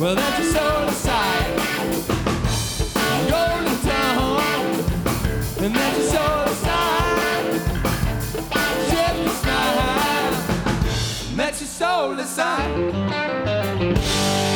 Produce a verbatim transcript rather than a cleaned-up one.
Well, that's your soul aside. Golden tongue, and that's your soul aside. Ship the smile, that's your soul aside.